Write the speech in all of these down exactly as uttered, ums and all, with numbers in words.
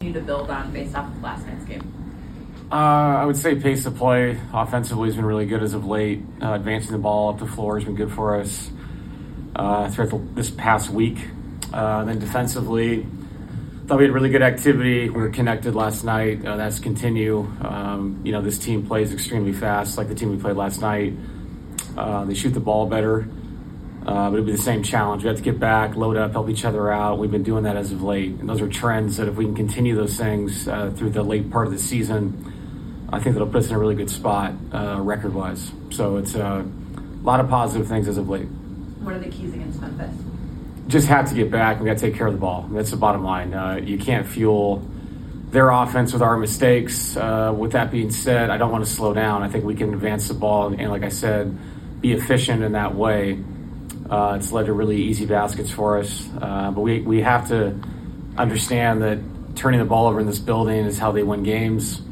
continue to build on based off of last night's game? Uh, I would say pace of play offensively has been really good as of late. Uh, advancing the ball up the floor has been good for us uh, throughout the, this past week. Uh, then defensively, thought we had really good activity. We were connected last night. Uh, that's continue. Um, you know, this team plays extremely fast, like the team we played last night. Uh, they shoot the ball better, uh, but it'll be the same challenge. We have to get back, load up, help each other out. We've been doing that as of late, and those are trends that if we can continue those things uh, through the late part of the season, I think that'll put us in a really good spot uh, record-wise. So it's uh, a lot of positive things as of late. What are the keys against Memphis? Just have to get back. We got to take care of the ball. That's the bottom line. Uh, you can't fuel their offense with our mistakes. Uh, with that being said, I don't want to slow down. I think we can advance the ball and, and like I said, be efficient in that way. Uh, it's led to really easy baskets for us. Uh, but we, we have to understand that turning the ball over in this building is how they win games.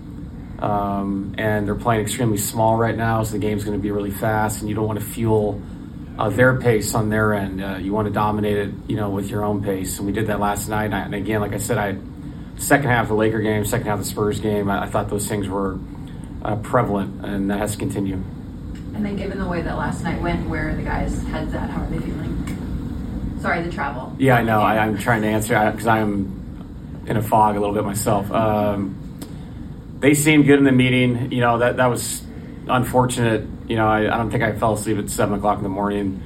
Um, and they're playing extremely small right now, so the game's going to be really fast, and you don't want to fuel Uh, their pace on their end. Uh, you want to dominate it, you know, with your own pace. And we did that last night. And again, like I said, I second half of the Laker game, second half of the Spurs game, I, I thought those things were uh, prevalent, and that has to continue. And then given the way that last night went, where are the guys' heads at? How are they feeling? Sorry, the travel. Yeah, I know. I, I'm trying to answer because I'm in a fog a little bit myself. Um, they seemed good in the meeting. You know, that, that was unfortunate. You know, I, I don't think I fell asleep at seven o'clock in the morning,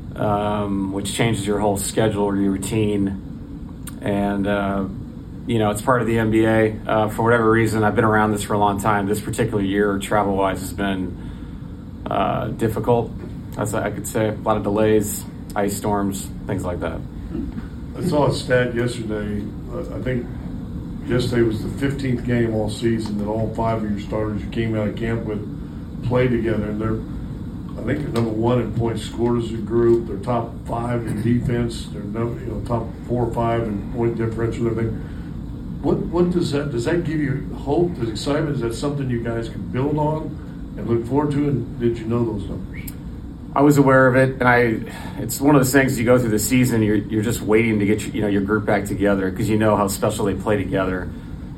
um, which changes your whole schedule or your routine. And, uh, you know, it's part of the N B A. Uh, for whatever reason, I've been around this for a long time. This particular year, travel-wise, has been uh, difficult. That's I could say. A lot of delays, ice storms, things like that. I saw a stat yesterday. I think yesterday was the fifteenth game all season that all five of your starters you came out of camp with play together, and they're, I think they're number one in points scored as a group. They're top five in defense. They're no, you know, top four or five in point differential. And everything. What what does that does that give you hope? Does excitement? Is that something you guys can build on and look forward to? And did you know those numbers? I was aware of it, and I. It's one of those things. You go through the season, you're you're just waiting to get your, you know your group back together because you know how special they play together,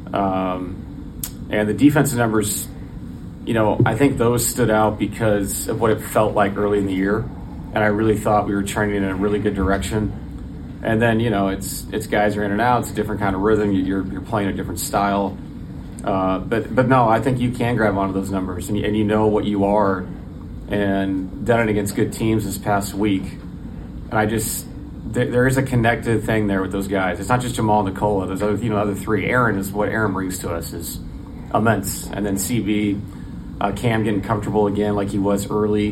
um, and the defensive numbers. You know, I think those stood out because of what it felt like early in the year, and I really thought we were trending in a really good direction. And then, you know, it's it's guys are in and out. It's a different kind of rhythm. You're you're playing a different style. Uh, but but no, I think you can grab onto those numbers, and you, and you know what you are, and done it against good teams this past week. And I just there, there is a connected thing there with those guys. It's not just Jamal and Nikola. There's other you know other three. Aaron is what Aaron brings to us is immense, and then C B. Uh, Cam getting comfortable again like he was early,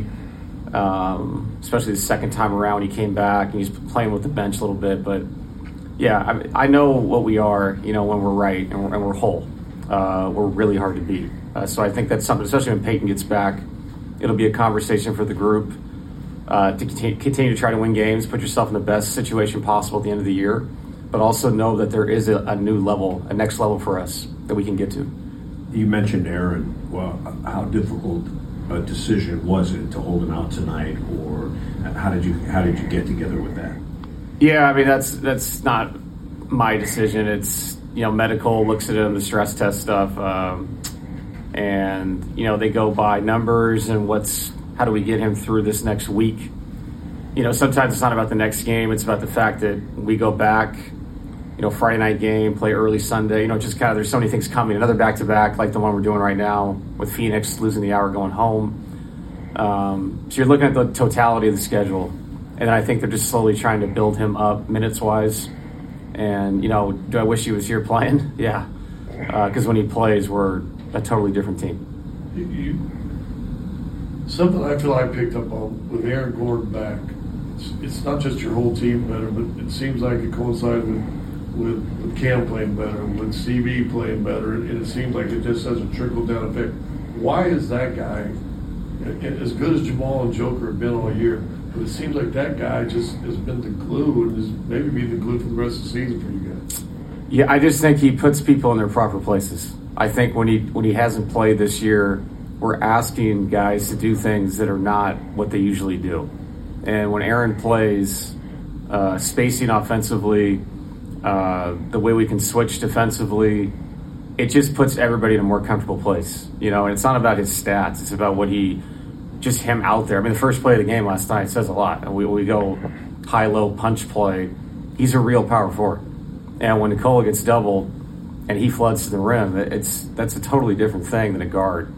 um, especially the second time around when he came back and he's playing with the bench a little bit. But, yeah, I, I know what we are, you know, when we're right and we're, and we're whole. Uh, we're really hard to beat. Uh, so I think that's something, especially when Peyton gets back, it'll be a conversation for the group uh, to continue, continue to try to win games, put yourself in the best situation possible at the end of the year, but also know that there is a, a new level, a next level for us that we can get to. You mentioned Aaron. Well, how difficult a decision was it to hold him out tonight, or how did you how did you get together with that? Yeah, I mean that's that's not my decision. It's you know medical looks at him, the stress test stuff, um, and you know they go by numbers and what's how do we get him through this next week. You know sometimes it's not about the next game. It's about the fact that we go back. You know, Friday night game, play early Sunday. You know, just kind of there's so many things coming. Another back-to-back like the one we're doing right now with Phoenix losing the hour going home. Um, so you're looking at the totality of the schedule. And then I think they're just slowly trying to build him up minutes-wise. And, you know, do I wish he was here playing? Yeah. Because uh, when he plays, we're a totally different team. You, you, something I feel I picked up on with Aaron Gordon back, it's, it's not just your whole team better, but it seems like it coincided with With, with Cam playing better, with C B playing better, and it seems like it just has a trickle-down effect. Why is that guy, as good as Jamal and Joker have been all year, but it seems like that guy just has been the glue and is maybe be the glue for the rest of the season for you guys? Yeah, I just think he puts people in their proper places. I think when he when he hasn't played this year, we're asking guys to do things that are not what they usually do. And when Aaron plays, uh, spacing offensively, uh, the way we can switch defensively, it just puts everybody in a more comfortable place. You know, and it's not about his stats; it's about what he, just him out there. I mean, the first play of the game last night says a lot. And we we go high-low punch play. He's a real power forward, and when Nikola gets doubled and he floods to the rim, it's that's a totally different thing than a guard.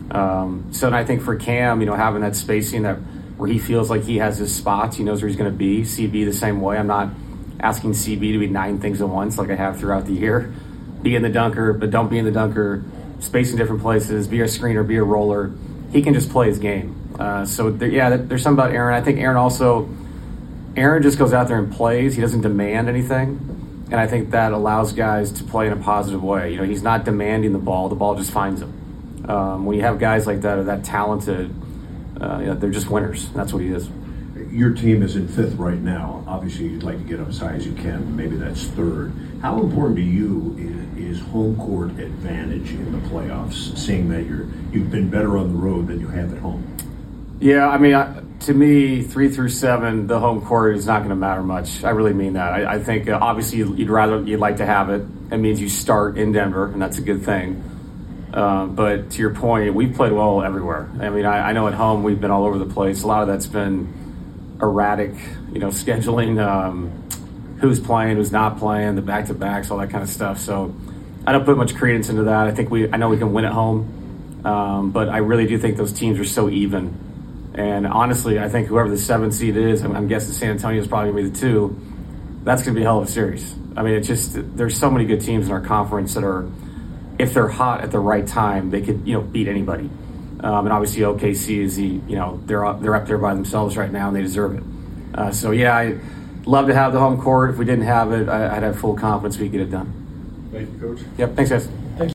Um, so, and I think for Cam, you know, having that spacing that where he feels like he has his spots, he knows where he's going to be. C B the same way. I'm not asking C B to be nine things at once like I have throughout the year. Be in the dunker, but don't be in the dunker. Space in different places. Be a screener. Be a roller. He can just play his game. Uh, so there, yeah, there's something about Aaron. I think Aaron also. Aaron just goes out there and plays. He doesn't demand anything, and I think that allows guys to play in a positive way. You know, he's not demanding the ball. The ball just finds him. Um, when you have guys like that, or that talented, uh, you know, they're just winners. That's what he is. Your team is in fifth right now. Obviously, you'd like to get up as high as you can. Maybe that's third. How important to you is, is home court advantage in the playoffs, seeing that you're, you've been better on the road than you have at home? Yeah, I mean, I, to me, three through seven, the home court is not going to matter much. I really mean that. I, I think, uh, obviously, you'd rather, you'd like to have it. It means you start in Denver, and that's a good thing. Uh, but to your point, we've played well everywhere. I mean, I, I know at home we've been all over the place. A lot of that's been erratic, you know, scheduling, um, who's playing, who's not playing, the back-to-backs, all that kind of stuff. So I don't put much credence into that. I think we, I know we can win at home, um, but I really do think those teams are so even. And honestly, I think whoever the seventh seed is, I'm, I'm guessing San Antonio is probably going to be the two. That's going to be a hell of a series. I mean, it's just there's so many good teams in our conference that are, if they're hot at the right time, they could, you know, beat anybody. Um, and obviously O K C is the, you know, they're up, they're up there by themselves right now, and they deserve it. Uh, so yeah, I love to have the home court. If we didn't have it, I, I'd have full confidence we could get it done. Thank you, Coach. Yep. Thanks, guys.